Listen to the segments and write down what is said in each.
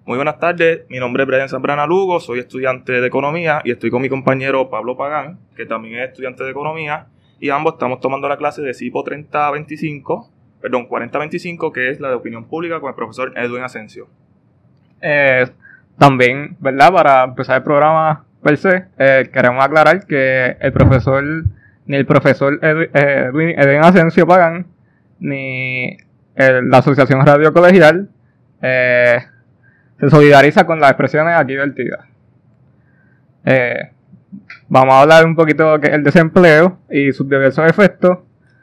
Muy buenas tardes, mi nombre es Brian Zambrana Lugo, soy estudiante de Economía y estoy con mi compañero Pablo Pagán, que también es estudiante de Economía, y ambos estamos tomando la clase de CIPO 4025, que es la de Opinión Pública con el profesor Edwin Asensio. También, ¿verdad? Para empezar el programa per se, queremos aclarar que ni el profesor Edwin Asensio Pagán, ni la Asociación Radio Colegial se solidariza con las expresiones aquí vertidas. Vamos a hablar un poquito de el desempleo y sus diversos efectos.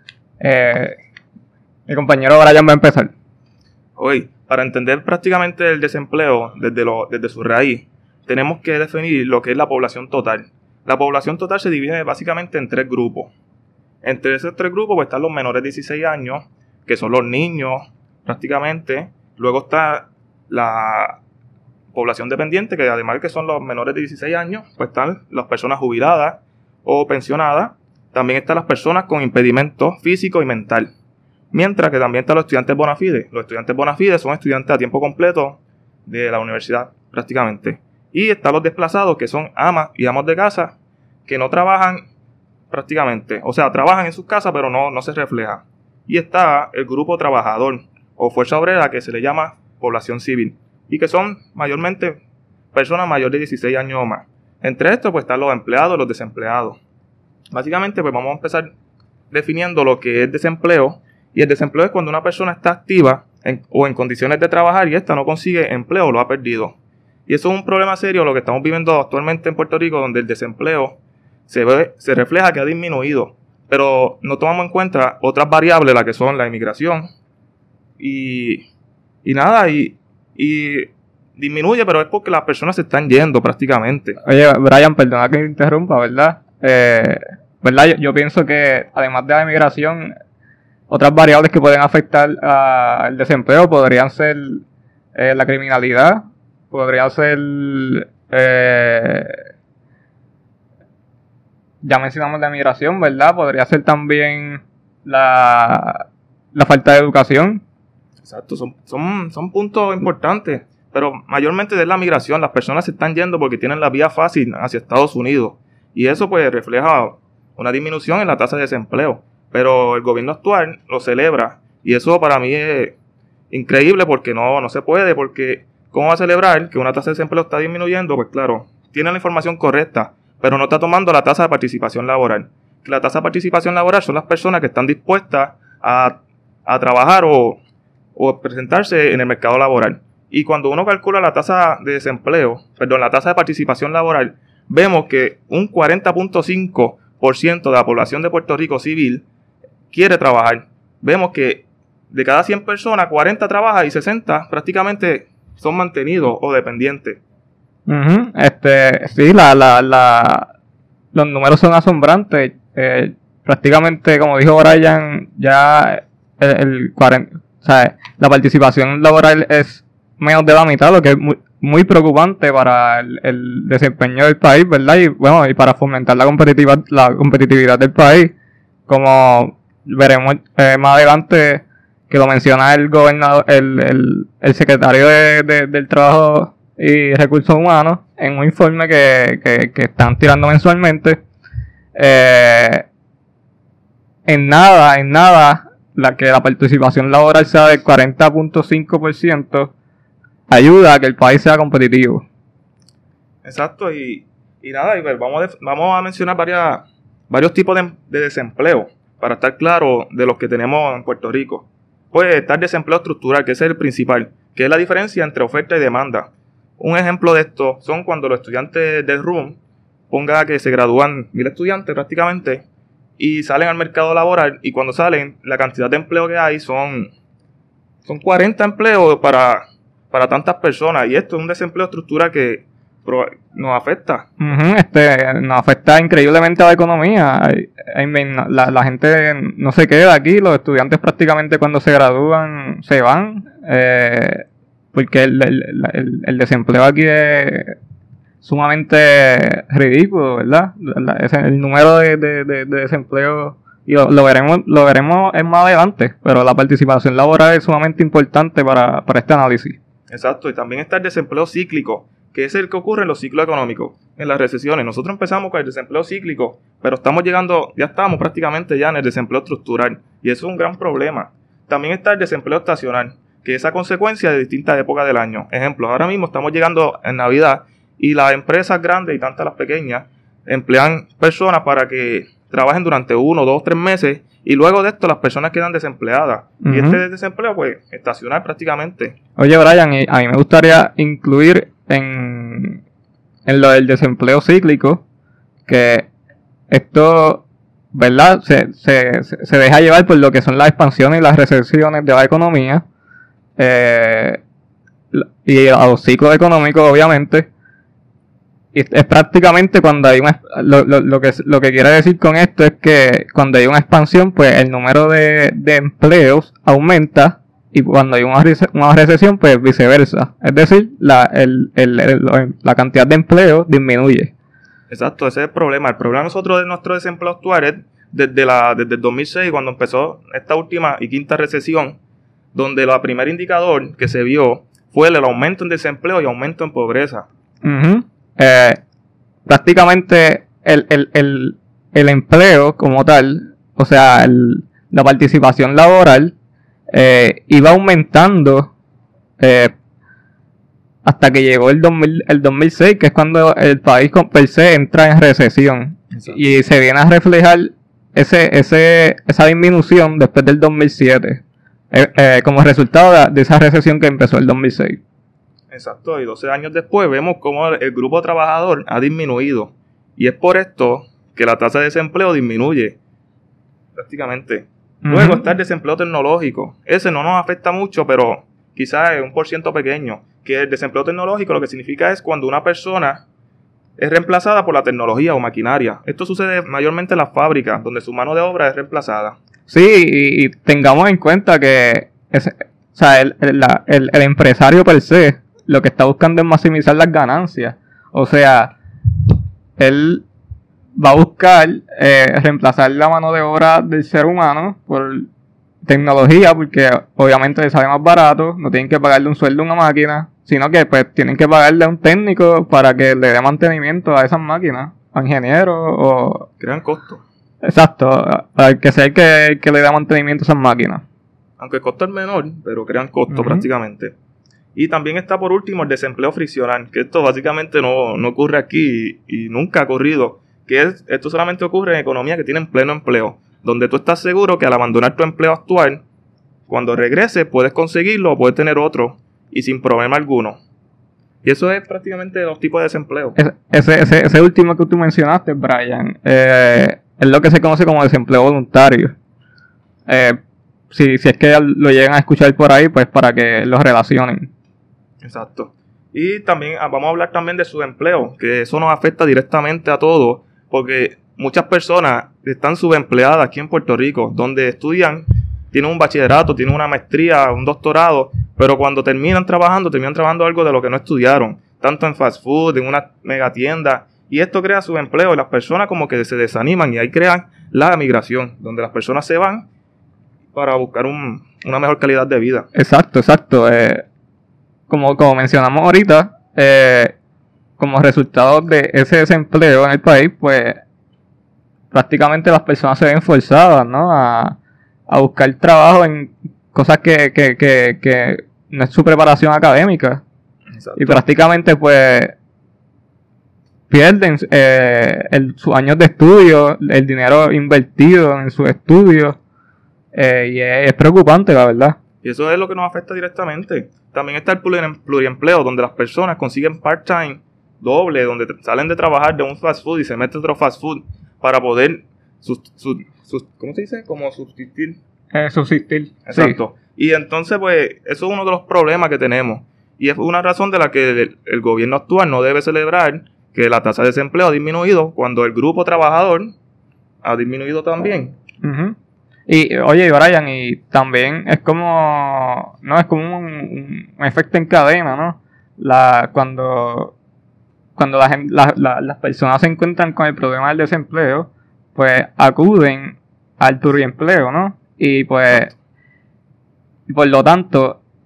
Mi compañero Brian va a empezar. Hoy, para entender prácticamente el desempleo desde su raíz, tenemos que definir lo que es la población total. La población total se divide básicamente en tres grupos. Entre esos tres grupos pues, están los menores de 16 años, que son los niños prácticamente. Luego está la población dependiente, que además de que son los menores de 16 años, pues están las personas jubiladas o pensionadas. También están las personas con impedimento físico y mental. Mientras que también están los estudiantes bona fide. Los estudiantes bona fide son estudiantes a tiempo completo de la universidad prácticamente. Y están los desplazados, que son amas y amos de casa, que no trabajan prácticamente. O sea, trabajan en sus casas, pero no se refleja. Y está el grupo trabajador o fuerza obrera, que se le llama población civil. Y que son mayormente personas mayores de 16 años o más. Entre estos pues están los empleados y los desempleados. Básicamente pues vamos a empezar definiendo lo que es desempleo. Y el desempleo es cuando una persona está activa o en condiciones de trabajar y esta no consigue empleo o lo ha perdido. Y eso es un problema serio lo que estamos viviendo actualmente en Puerto Rico, donde el desempleo se refleja que ha disminuido. Pero no tomamos en cuenta otras variables, las que son la inmigración y disminuye, pero es porque las personas se están yendo prácticamente. Oye, Brian, perdona que te interrumpa, ¿verdad? ¿Verdad? Yo pienso que además de la inmigración, otras variables que pueden afectar al desempleo podrían ser la criminalidad, podría ser, ya mencionamos la inmigración, ¿verdad? Podría ser también la falta de educación. Exacto, son puntos importantes, pero mayormente es la migración. Las personas se están yendo porque tienen la vía fácil hacia Estados Unidos y eso pues refleja una disminución en la tasa de desempleo, pero el gobierno actual lo celebra y eso para mí es increíble porque no se puede, porque ¿cómo va a celebrar que una tasa de desempleo está disminuyendo? Pues claro, tiene la información correcta, pero no está tomando la tasa de participación laboral. Que la tasa de participación laboral son las personas que están dispuestas a trabajar o presentarse en el mercado laboral. Y cuando uno calcula la tasa de la tasa de participación laboral, vemos que un 40.5% de la población de Puerto Rico civil quiere trabajar. Vemos que de cada 100 personas, 40 trabajan y 60 prácticamente son mantenidos o dependientes. Sí, los números son asombrantes. Prácticamente, como dijo Brian, ya el 40%. O sea, la participación laboral es menos de la mitad, lo que es muy preocupante para el desempeño del país, ¿verdad? Y bueno, y para fomentar la competitividad del país, como veremos más adelante que lo menciona el gobernador, el secretario del Trabajo y Recursos Humanos en un informe que están tirando mensualmente. En nada que la participación laboral sea del 40.5% ayuda a que el país sea competitivo. Exacto, y pues vamos a mencionar varios tipos de desempleo para estar claro de los que tenemos en Puerto Rico. Puede estar desempleo estructural, que es el principal, que es la diferencia entre oferta y demanda. Un ejemplo de esto son cuando los estudiantes del RUM, ponga que se gradúan 1,000 estudiantes prácticamente, y salen al mercado laboral, y cuando salen, la cantidad de empleo que hay son 40 empleos para tantas personas, y esto es un desempleo estructural que nos afecta. Nos afecta increíblemente a la economía. La gente no se queda aquí, los estudiantes prácticamente cuando se gradúan se van, porque el desempleo aquí es sumamente ridículo, ¿verdad? El número de desempleo, y lo veremos más adelante, pero la participación laboral es sumamente importante para este análisis. Exacto, y también está el desempleo cíclico, que es el que ocurre en los ciclos económicos, en las recesiones. Nosotros empezamos con el desempleo cíclico, pero ya estamos prácticamente ya en el desempleo estructural, y eso es un gran problema. También está el desempleo estacional, que es a consecuencia de distintas épocas del año. Ejemplo, ahora mismo estamos llegando en Navidad, y las empresas grandes y tantas las pequeñas emplean personas para que trabajen durante 1, 2, 3 meses, y luego de esto las personas quedan desempleadas. Uh-huh. Y este desempleo, pues, estacional prácticamente. Oye, Brian, y a mí me gustaría incluir en lo del desempleo cíclico, que esto, ¿verdad? Se deja llevar por lo que son las expansiones y las recesiones de la economía, y a los ciclos económicos, obviamente. Y es prácticamente cuando hay lo que quiere decir con esto es que cuando hay una expansión, pues el número de empleos aumenta, y cuando hay una recesión, pues viceversa. Es decir, la cantidad de empleo disminuye. Exacto, ese es el problema. El problema de nuestro desempleo actual es desde el 2006, cuando empezó esta última y quinta recesión, donde el primer indicador que se vio fue el aumento en desempleo y aumento en pobreza. Uh-huh. Prácticamente el empleo como tal, o sea, la participación laboral iba aumentando hasta que llegó el 2006, que es cuando el país per se entra en recesión. Exacto. Y se viene a reflejar esa disminución después del 2007, como resultado de esa recesión que empezó el 2006. Exacto, y 12 años después vemos cómo el grupo trabajador ha disminuido. Y es por esto que la tasa de desempleo disminuye prácticamente. Uh-huh. Luego está el desempleo tecnológico. Ese no nos afecta mucho, pero quizás es un % pequeño. Que el desempleo tecnológico lo que significa es cuando una persona es reemplazada por la tecnología o maquinaria. Esto sucede mayormente en las fábricas, donde su mano de obra es reemplazada. Sí, y tengamos en cuenta que el empresario per se lo que está buscando es maximizar las ganancias. O sea, él va a buscar reemplazar la mano de obra del ser humano por tecnología, porque obviamente le sale más barato, no tienen que pagarle un sueldo a una máquina, sino que pues tienen que pagarle a un técnico para que le dé mantenimiento a esas máquinas, a ingenieros o... Crean costos. Exacto, al que sea el que le dé mantenimiento a esas máquinas. Aunque el costo es menor, pero crean costos prácticamente. Y también está por último el desempleo friccional, que esto básicamente no ocurre aquí y nunca ha ocurrido, esto solamente ocurre en economías que tienen pleno empleo, donde tú estás seguro que al abandonar tu empleo actual, cuando regreses puedes conseguirlo o puedes tener otro y sin problema alguno. Y eso es prácticamente los tipos de desempleo. Ese último que tú mencionaste, Brian, es lo que se conoce como desempleo voluntario. Si es que lo llegan a escuchar por ahí, pues para que lo relacionen. Exacto. Y también vamos a hablar también de subempleo, que eso nos afecta directamente a todos, porque muchas personas están subempleadas aquí en Puerto Rico, donde estudian, tienen un bachillerato, tienen una maestría, un doctorado, pero cuando terminan trabajando algo de lo que no estudiaron, tanto en fast food, en una megatienda, y esto crea subempleo y las personas como que se desaniman y ahí crean la migración, donde las personas se van para buscar una mejor calidad de vida. Exacto. Como mencionamos ahorita, como resultado de ese desempleo en el país, pues prácticamente las personas se ven forzadas, ¿no? A buscar trabajo en cosas que no es su preparación académica. Exacto. Y prácticamente pues pierden sus años de estudio, el dinero invertido en sus estudios, y es preocupante, la verdad. Y eso es lo que nos afecta directamente. También está el pluriempleo, donde las personas consiguen part-time doble, donde salen de trabajar de un fast food y se meten a otro fast food para poder ¿cómo se dice? Como subsistir. Subsistir. Exacto. Sí. Y entonces, pues, eso es uno de los problemas que tenemos. Y es una razón de la que el gobierno actual no debe celebrar que la tasa de desempleo ha disminuido cuando el grupo trabajador ha disminuido también. Uh-huh. Y oye, Brian, y también es como un efecto en cadena, ¿no? Cuando las personas se encuentran con el problema del desempleo, pues acuden al pluriempleo, ¿no? Y pues, por lo tanto,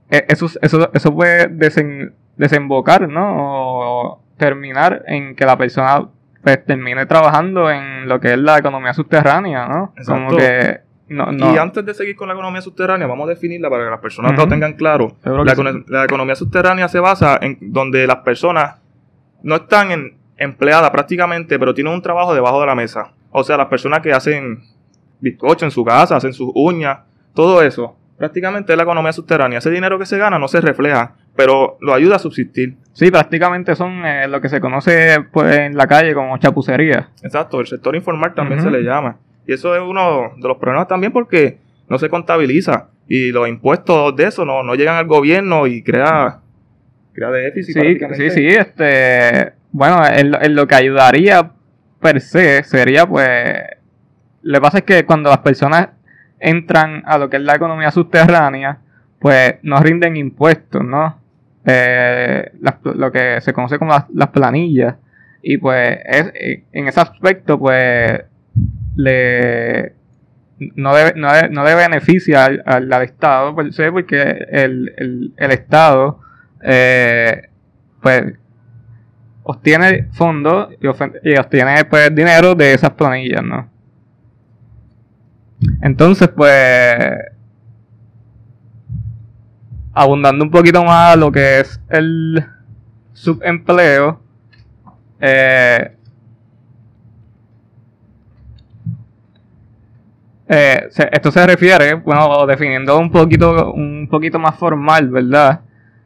eso puede desembocar, ¿no? O terminar en que la persona pues termine trabajando en lo que es la economía subterránea, ¿no? Exacto. Como que no. Y antes de seguir con la economía subterránea, vamos a definirla para que las personas Ujú. lo tengan claro. Seguro que sí. La economía subterránea se basa en donde las personas no están empleadas prácticamente, pero tienen un trabajo debajo de la mesa. O sea, las personas que hacen bizcocho en su casa, hacen sus uñas, todo eso. Prácticamente es la economía subterránea. Ese dinero que se gana no se refleja, pero lo ayuda a subsistir. Sí, prácticamente son lo que se conoce pues, en la calle como chapucería. Exacto, el sector informal también Ujú. se le llama. Y eso es uno de los problemas también porque no se contabiliza. Y los impuestos de eso no llegan al gobierno y crea déficit. Sí, prácticamente. sí, bueno, en lo que ayudaría per se sería pues, lo que pasa es que cuando las personas entran a lo que es la economía subterránea, pues no rinden impuestos, ¿no? Lo que se conoce como las planillas, y pues en ese aspecto pues no le beneficia al Estado, pues, sí, porque el Estado pues obtiene fondos y obtiene pues dinero de esas planillas, ¿no? Entonces pues abundando un poquito más a lo que es el subempleo, esto se refiere, bueno, definiendo un poquito más formal, ¿verdad?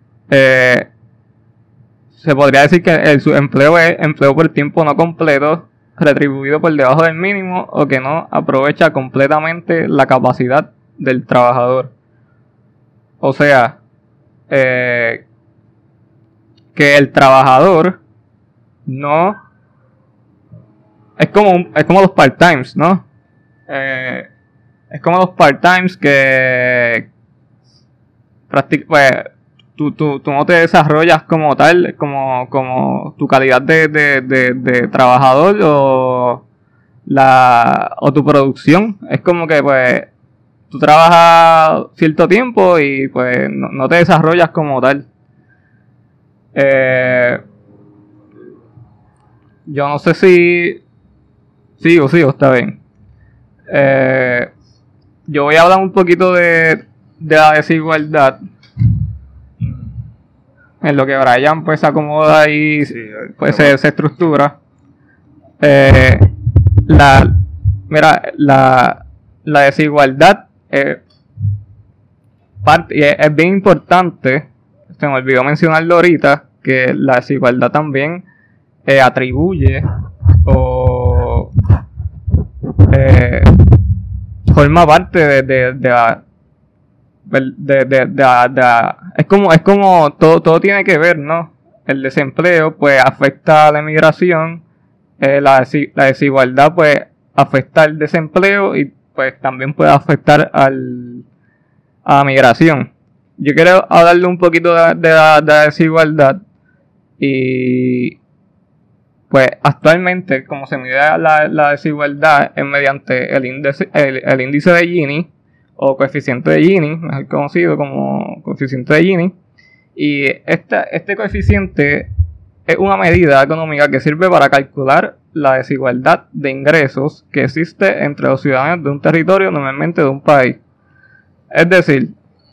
Se podría decir que el subempleo es empleo por tiempo no completo, retribuido por debajo del mínimo o que no aprovecha completamente la capacidad del trabajador. O sea, que el trabajador no es como los part-times, ¿no? Es como los part-times que pues tú no te desarrollas como tal, como tu calidad de trabajador o tu producción. Es como que pues tú trabajas cierto tiempo y pues no te desarrollas como tal. Yo no sé si sigo, está bien. Yo voy a hablar un poquito de la desigualdad, en lo que Brian pues se acomoda y Sí, pues se estructura. La desigualdad es bien importante. Se me olvidó mencionarlo ahorita, que la desigualdad también atribuye o forma parte de es como todo tiene que ver, ¿no? El desempleo pues afecta a la emigración, la desigualdad pues afecta al desempleo y pues también puede afectar a la migración. Yo quiero hablarle un poquito de la desigualdad y pues actualmente como se mide la desigualdad es mediante el índice de Gini o coeficiente de Gini, mejor conocido como coeficiente de Gini, y este coeficiente es una medida económica que sirve para calcular la desigualdad de ingresos que existe entre los ciudadanos de un territorio, normalmente de un país. Es decir,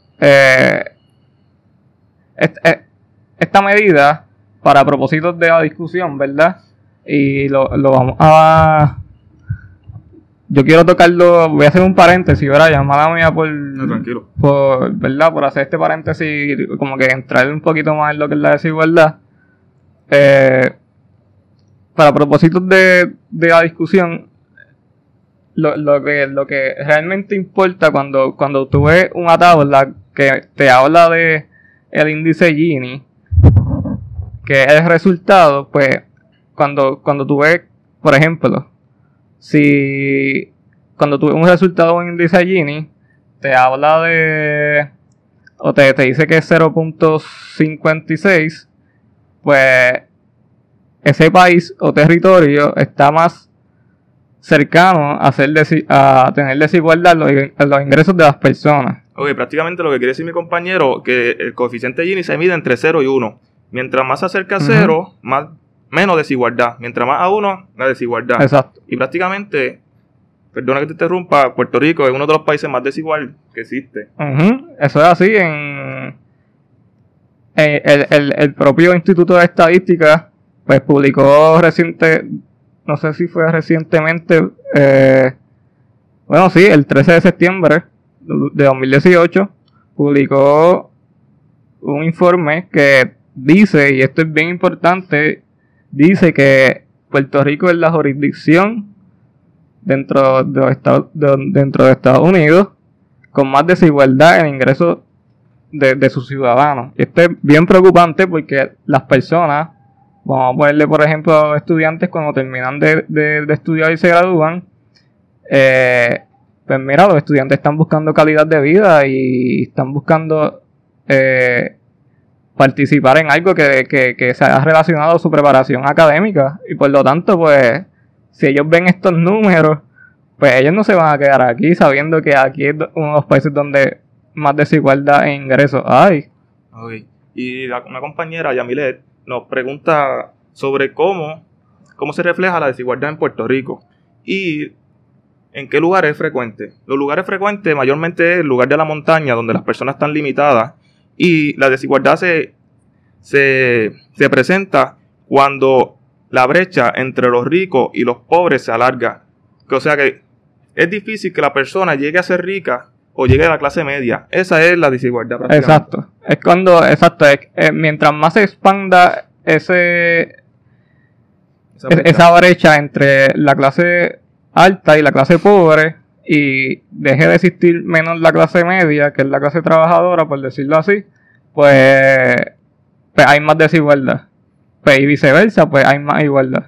esta medida, para propósitos de la discusión, ¿verdad? Y lo vamos a... Yo quiero tocarlo, voy a hacer un paréntesis, ¿verdad? Llamada mía No, tranquilo. ¿verdad? Por hacer este paréntesis, como que entrar un poquito más en lo que es la desigualdad. Para propósitos de la discusión, lo que realmente importa cuando tú ves una tabla que te habla de el índice Gini, que es el resultado, pues cuando tú ves, por ejemplo, si cuando tú ves un resultado de un índice Gini, te habla de, o te dice que es 0.56, pues ese país o territorio está más cercano a tener desigualdad en los ingresos de las personas. Ok, prácticamente lo que quiere decir mi compañero, que el coeficiente Gini se mide entre 0 y 1. Mientras más se acerca a 0, menos desigualdad. Mientras más a 1, la desigualdad. Exacto. Y prácticamente, perdona que te interrumpa, Puerto Rico es uno de los países más desigual que existe. Eso es así. El propio Instituto de Estadística pues publicó no sé si fue recientemente, bueno, sí, el 13 de septiembre de 2018 publicó un informe que dice, y esto es bien importante, dice que Puerto Rico es la jurisdicción dentro de Estados Unidos con más desigualdad en ingresos de sus ciudadanos. Y esto es bien preocupante porque las personas, vamos a ponerle por ejemplo estudiantes cuando terminan de estudiar y se gradúan, pues mira, los estudiantes están buscando calidad de vida y están buscando participar en algo que sea relacionado a su preparación académica, y por lo tanto pues si ellos ven estos números, pues ellos no se van a quedar aquí sabiendo que aquí es uno de los países donde más desigualdad en ingresos hay. Okay. Y una compañera, Yamilet, nos pregunta sobre cómo se refleja la desigualdad en Puerto Rico y en qué lugares es frecuente. Los lugares frecuentes mayormente es el lugar de la montaña, donde las personas están limitadas, y la desigualdad se presenta cuando la brecha entre los ricos y los pobres se alarga. O sea que es difícil que la persona llegue a ser rica o llegue a la clase media. Esa es la desigualdad prácticamente. Exacto. Mientras más se expanda esa brecha entre la clase alta y la clase pobre, y deje de existir menos la clase media, que es la clase trabajadora, por decirlo así, pues hay más desigualdad. Pues, y viceversa, pues hay más igualdad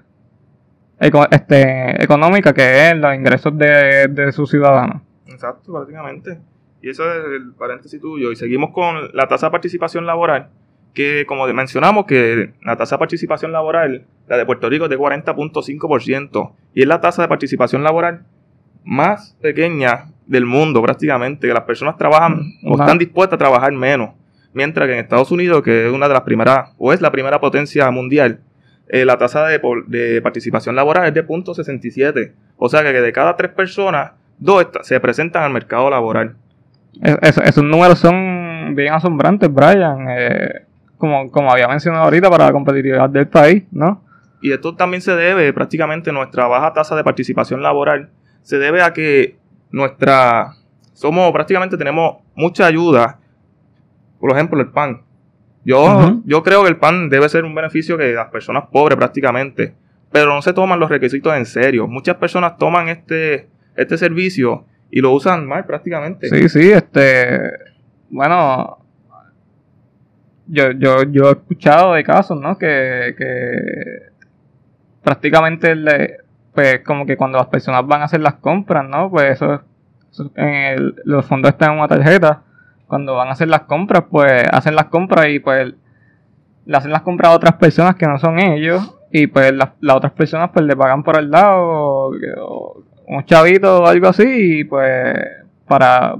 económica, que es los ingresos de sus ciudadanos. Exacto, prácticamente. Y eso es el paréntesis tuyo. Y seguimos con la tasa de participación laboral, que como mencionamos, que la tasa de participación laboral, la de Puerto Rico, es de 40.5%, y es la tasa de participación laboral más pequeña del mundo prácticamente, que las personas trabajan o están dispuestas a trabajar menos, mientras que en Estados Unidos, que es una de las primeras, o es la primera potencia mundial, la tasa de participación laboral es de 0.67, o sea que de cada 3 personas, 2 se presentan al mercado laboral. Esos números son bien asombrantes, Brian, como había mencionado ahorita, para la competitividad del país, ¿no? Y esto también se debe, prácticamente nuestra baja tasa de participación laboral, se debe a que tenemos mucha ayuda. Por ejemplo, el PAN. Yo creo que el PAN debe ser un beneficio que las personas pobres prácticamente, pero no se toman los requisitos en serio. Muchas personas toman este servicio y lo usan mal prácticamente. Sí, bueno, yo he escuchado de casos, ¿no? Que prácticamente pues como que cuando las personas van a hacer las compras, ¿no? Pues los fondos están en una tarjeta. Cuando van a hacer las compras, pues hacen las compras y pues le hacen las compras a otras personas que no son ellos, y pues las otras personas pues le pagan por el lado o un chavito o algo así, y pues para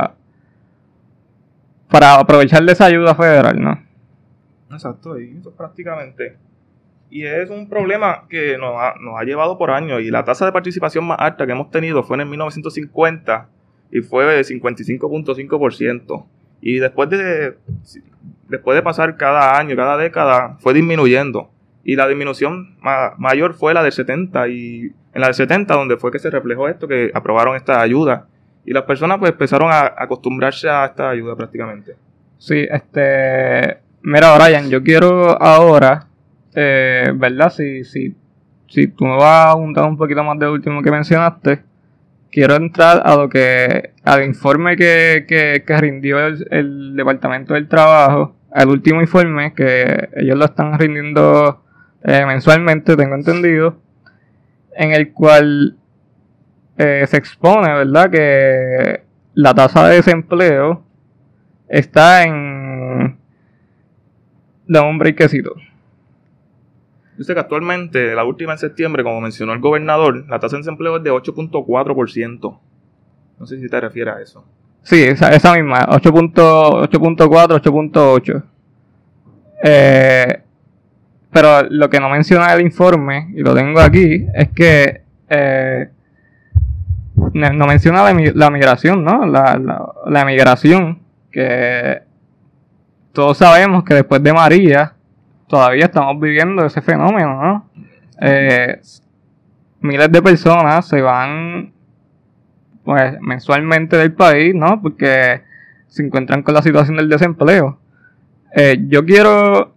aprovechar de esa ayuda federal, ¿no? Exacto, y eso prácticamente. Y es un problema que nos ha llevado por años, y la tasa de participación más alta que hemos tenido fue en el 1950 y fue de 55.5%. Y después de pasar cada año, cada década, fue disminuyendo. Y la disminución mayor fue la del 70, y en la del 70 donde fue que se reflejó esto, que aprobaron esta ayuda. Y las personas pues empezaron a acostumbrarse a esta ayuda prácticamente. Sí, mira, Brian, yo quiero ahora, ¿verdad? Si tú me vas a juntar un poquito más del último que mencionaste, quiero entrar al informe que rindió el Departamento del Trabajo, al último informe que ellos lo están rindiendo mensualmente, tengo entendido, en el cual se expone, ¿verdad?, que la tasa de desempleo está en... Dame un breakcito. Dice que actualmente, la última en septiembre, como mencionó el gobernador, la tasa de desempleo es de 8.4%. No sé si te refieres a eso. Sí, esa misma, 8.4, 8.8. Pero lo que no menciona el informe, y lo tengo aquí, es que no menciona la migración, ¿no? La migración, que todos sabemos que después de María todavía estamos viviendo ese fenómeno, ¿no? Miles de personas se van pues mensualmente del país, ¿no? Porque se encuentran con la situación del desempleo. Yo quiero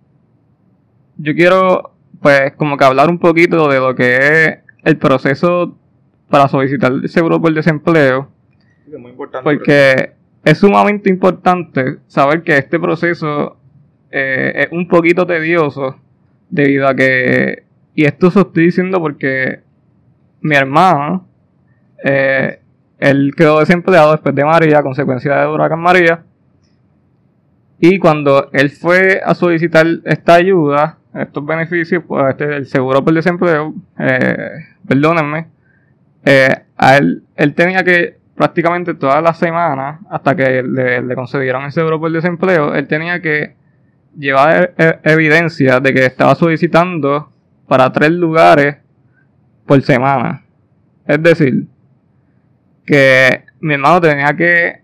pues como que hablar un poquito de lo que es el proceso para solicitar el seguro por desempleo, Es muy importante. porque es sumamente importante saber que este proceso es un poquito tedioso debido a que, y esto se estoy diciendo porque mi hermano, él quedó desempleado después de María, a consecuencia de huracán María, y cuando él fue a solicitar esta ayuda, estos beneficios, pues el seguro por desempleo, perdónenme, a él tenía que prácticamente todas las semanas, hasta que le concedieron el seguro por desempleo, él tenía que llevar evidencia de que estaba solicitando para 3 lugares por semana. Es decir, que mi hermano tenía que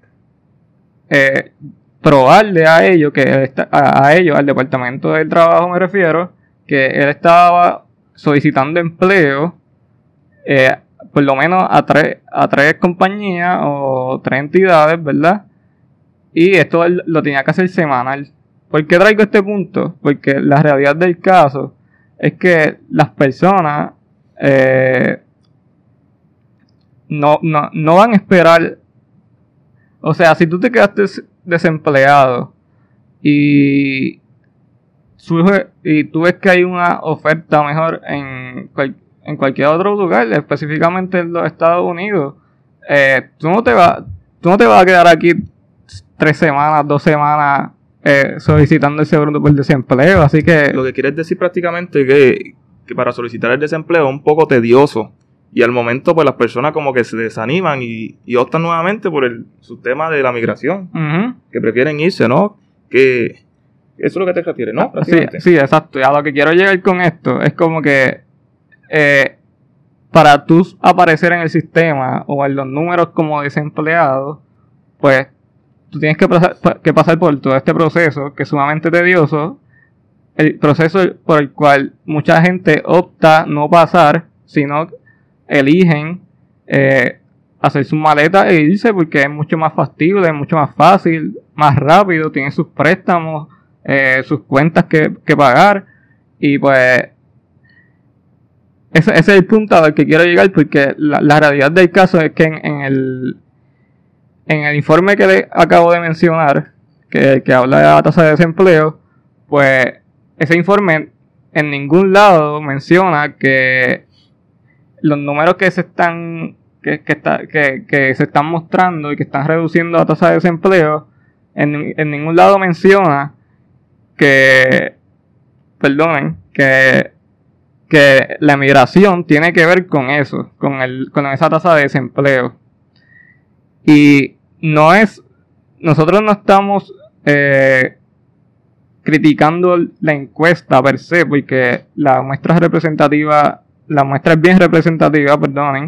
probarle a ellos, a ellos, al departamento del trabajo me refiero, que él estaba solicitando empleo por lo menos a tres compañías o 3 entidades, ¿verdad? Y esto él lo tenía que hacer semanal. ¿Por qué traigo este punto? Porque la realidad del caso es que las personas no van a esperar. O sea, si tú te quedaste desempleado y tú ves que hay una oferta mejor en cualquier otro lugar, específicamente en los Estados Unidos, tú no te vas a quedar aquí 3 semanas, 2 semanas solicitando el seguro por desempleo, así que... Lo que quieres decir prácticamente que para solicitar el desempleo es un poco tedioso, y al momento pues las personas como que se desaniman y optan nuevamente por su tema de la migración, que prefieren irse, ¿no? Que eso es lo que te refieres, ¿no? Sí, exacto. Y a lo que quiero llegar con esto es como que para tú aparecer en el sistema o en los números como desempleado, pues tú tienes que pasar por todo este proceso que es sumamente tedioso, el proceso por el cual mucha gente opta no pasar, sino eligen hacer sus maletas e irse porque es mucho más factible, es mucho más fácil, más rápido, tienen sus préstamos, sus cuentas que pagar, y pues ese es el punto al que quiero llegar, porque la realidad del caso es que en el informe que le acabo de mencionar, que habla de la tasa de desempleo, pues ese informe en ningún lado menciona que los números que se están mostrando y que están reduciendo la tasa de desempleo, en ningún lado menciona que la emigración tiene que ver con eso, con esa tasa de desempleo. Y nosotros no estamos criticando la encuesta per se, porque la muestra es bien representativa,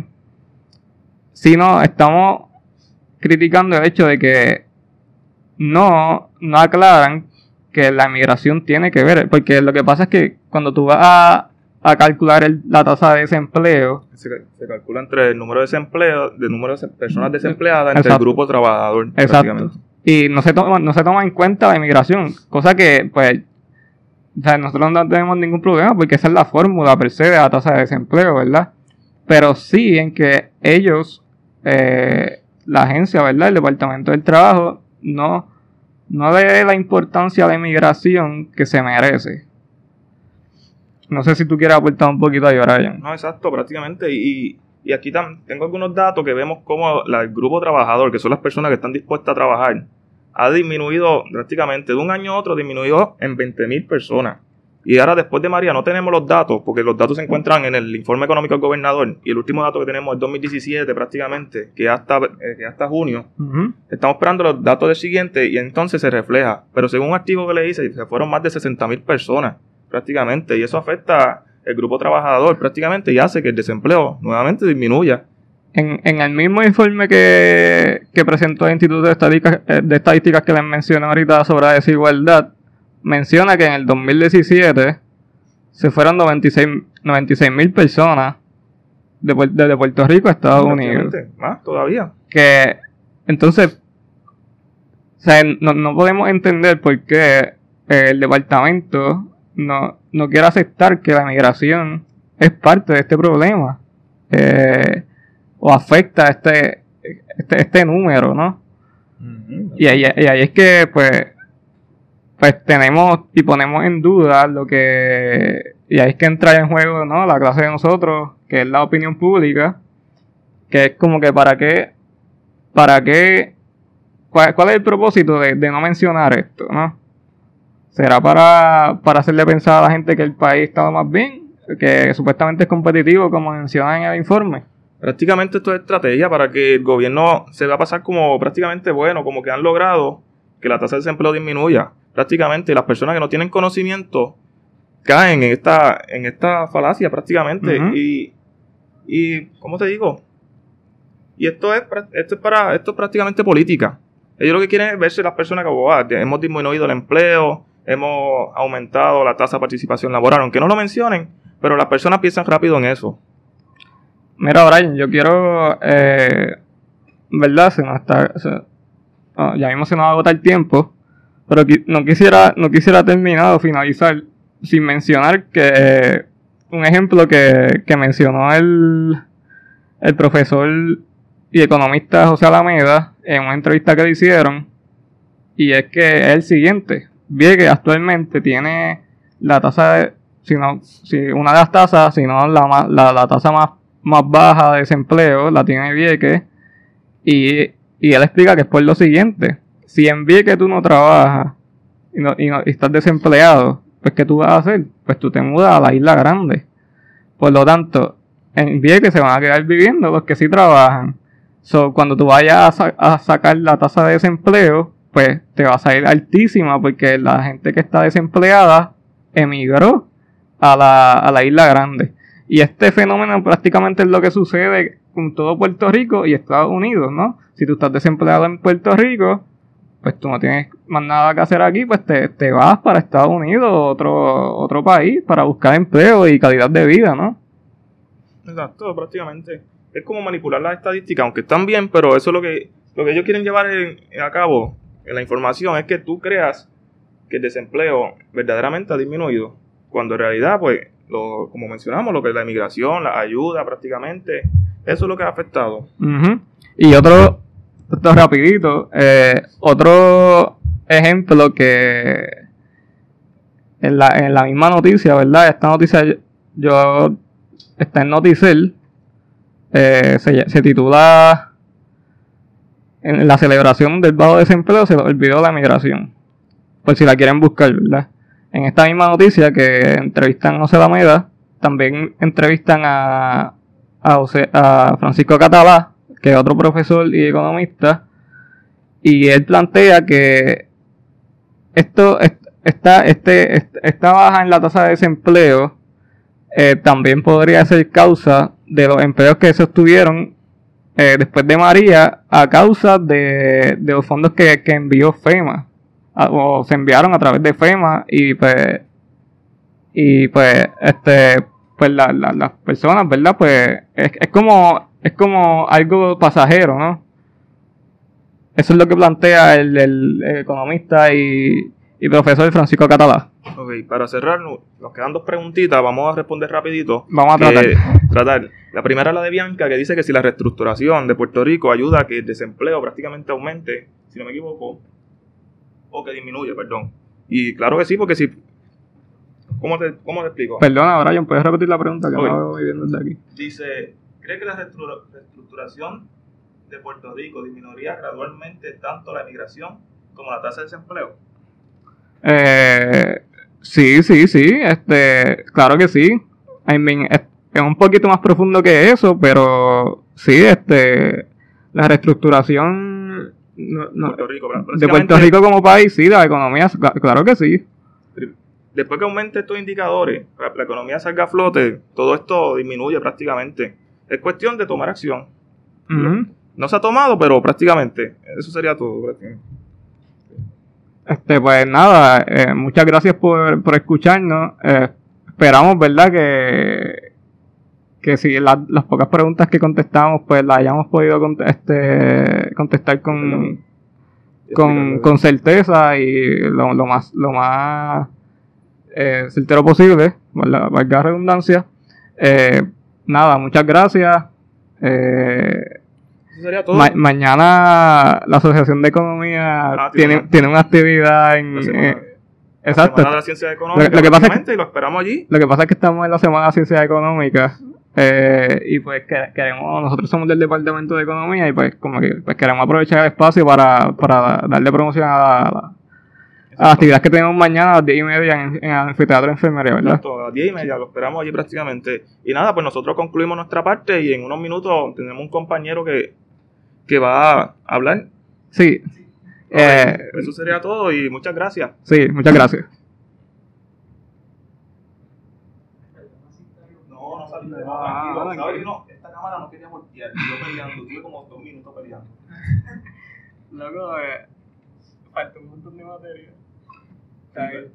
sino estamos criticando el hecho de que no aclaran que la migración tiene que ver, porque lo que pasa es que cuando tú vas a calcular la tasa de desempleo, se calcula entre el número de personas desempleadas entre exacto, el grupo trabajador. Exacto. Y no se toma en cuenta la inmigración, cosa que pues, o sea, nosotros no tenemos ningún problema porque esa es la fórmula per se de la tasa de desempleo, ¿verdad? Pero sí en que ellos, la agencia, ¿verdad? El Departamento del Trabajo no le dé la importancia a la inmigración que se merece. No sé si tú quieres aportar un poquito ahí, Brian. No, exacto, prácticamente. Y aquí tengo algunos datos que vemos como el grupo trabajador, que son las personas que están dispuestas a trabajar, ha disminuido drásticamente. De un año a otro disminuido en 20,000 personas. Y ahora, después de María, no tenemos los datos, porque los datos se encuentran en el informe económico del gobernador, y el último dato que tenemos es 2017 prácticamente, que hasta junio. Estamos esperando los datos del siguiente, y entonces se refleja. Pero según un artículo que le hice, se fueron más de 60,000 personas, prácticamente, y eso afecta el grupo trabajador, prácticamente, y hace que el desempleo nuevamente disminuya. En el mismo informe que presentó el Instituto de Estadísticas que les mencioné ahorita sobre la desigualdad, menciona que en el 2017 se fueron 96,000 personas desde Puerto Rico a Estados Unidos. Más todavía. Que entonces, o sea, no podemos entender por qué el departamento no quiere aceptar que la migración es parte de este problema. O afecta este número, ¿no? Y ahí es que pues tenemos y ponemos en duda y ahí es que entra en juego, ¿no? La clase de nosotros, que es la opinión pública, que es como que ¿para qué? ¿Cuál es el propósito de no mencionar esto, ¿no? ¿Será para hacerle pensar a la gente que el país está más bien, que supuestamente es competitivo, como mencionan en el informe? Prácticamente esto es estrategia para que el gobierno se va a pasar como prácticamente bueno, como que han logrado que la tasa de desempleo disminuya. Prácticamente las personas que no tienen conocimiento caen en esta falacia prácticamente. Y ¿cómo te digo? Y esto es prácticamente política. Ellos lo que quieren es verse las personas que hemos disminuido el empleo, hemos aumentado la tasa de participación laboral, aunque no lo mencionen, pero las personas piensan rápido en eso. Mira, Brian, yo quiero, ¿verdad? Ya mismo se nos va a agotar el tiempo, pero no quisiera terminar o finalizar sin mencionar que un ejemplo que mencionó el profesor y economista José Alameda en una entrevista que le hicieron, y es que es el siguiente. Vieques actualmente tiene la tasa una de las tasas, si no la tasa más baja de desempleo la tiene Vieques, y él explica que es por lo siguiente: si en Vieques tú no trabajas y estás desempleado, pues ¿qué tú vas a hacer? Pues tú te mudas a la Isla Grande. Por lo tanto, en Vieques se van a quedar viviendo los que sí trabajan. Cuando tú vayas a sacar la tasa de desempleo, pues te va a salir altísima, porque la gente que está desempleada emigró a la Isla Grande. Y este fenómeno prácticamente es lo que sucede con todo Puerto Rico y Estados Unidos, ¿no? Si tú estás desempleado en Puerto Rico, pues tú no tienes más nada que hacer aquí, pues te vas para Estados Unidos o otro país para buscar empleo y calidad de vida, ¿no? Exacto, prácticamente. Es como manipular las estadísticas, aunque están bien, pero eso es lo que ellos quieren llevar a cabo en la información, es que tú creas que el desempleo verdaderamente ha disminuido, cuando en realidad, pues, como mencionamos, lo que es la inmigración, la ayuda prácticamente, eso es lo que ha afectado. Y esto rapidito, otro ejemplo que en la misma noticia, ¿verdad? Esta noticia está en Noticel, se titula en la celebración del bajo desempleo se olvidó la migración, por si la quieren buscar, ¿verdad? En esta misma noticia que entrevistan a José Alameda, también entrevistan a Francisco Catalá, que es otro profesor y economista, y él plantea que esta baja en la tasa de desempleo también podría ser causa de los empleos que se obtuvieron después de María, a causa de los fondos que envió FEMA, o se enviaron a través de FEMA, y pues las personas, ¿verdad? Pues es como algo pasajero, ¿no? Eso es lo que plantea el economista y profesor Francisco Catalá. Ok, para cerrar, nos quedan 2 preguntitas, vamos a responder rapidito. Vamos a tratar. La primera es la de Bianca, que dice que si la reestructuración de Puerto Rico ayuda a que el desempleo prácticamente aumente, si no me equivoco, o que disminuye, perdón. Y claro que sí, porque si... ¿Cómo te explico? Perdona, Brian, ¿puedes repetir la pregunta que no voy viendo desde aquí? Dice, ¿cree que la reestructuración de Puerto Rico disminuiría gradualmente tanto la emigración como la tasa de desempleo? Sí, claro que sí. I mean, es un poquito más profundo que eso, pero sí, la reestructuración Puerto Rico, de Puerto Rico como país, sí, la economía, claro que sí. Después que aumente estos indicadores, la economía salga a flote, todo esto disminuye prácticamente. Es cuestión de tomar acción. Uh-huh. No se ha tomado, pero prácticamente. Eso sería todo. Pues nada, muchas gracias por escucharnos. Esperamos, ¿verdad? Que si las pocas preguntas que contestamos, pues las hayamos podido contestar con certeza y lo más certero posible, valga la redundancia. Nada, muchas gracias. Eso sería todo. Mañana la Asociación de Economía tiene una actividad exacto. La Semana de la Ciencia Económica. Lo que pasa es que, y lo esperamos allí. Lo que pasa es que estamos en la Semana de la Ciencia Económica y pues nosotros somos del Departamento de Economía y pues como que pues queremos aprovechar el espacio para darle promoción a las actividades que tenemos mañana a las 10:30 en el anfiteatro de enfermería, ¿verdad? Exacto, a las 10:30 lo esperamos allí prácticamente. Y nada, pues nosotros concluimos nuestra parte y en unos minutos tenemos un compañero que va a hablar. Sí. Eso sería todo y muchas gracias. Sí, muchas gracias. No salí de nada, tranquilo. No, esta cámara no quería voltear. Yo peleando, tuve como 2 minutos peleando. Luego, falta un montón de materia. ¿Está bien?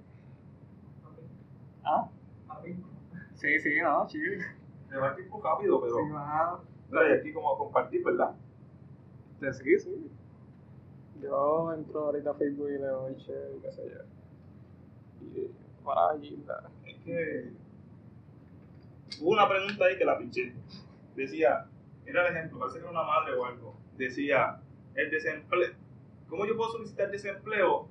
¿Ah? Sí, no, chido. Me va a ir rápido, pero. Sí, no, y aquí como compartir, ¿verdad? Sí. Yo entro ahorita a Facebook y leo el share y qué sé yo. Y para allí, es que hubo una pregunta ahí que la pinché. Decía, era el ejemplo, parece que era una madre o algo. Decía, el desempleo. ¿Cómo yo puedo solicitar desempleo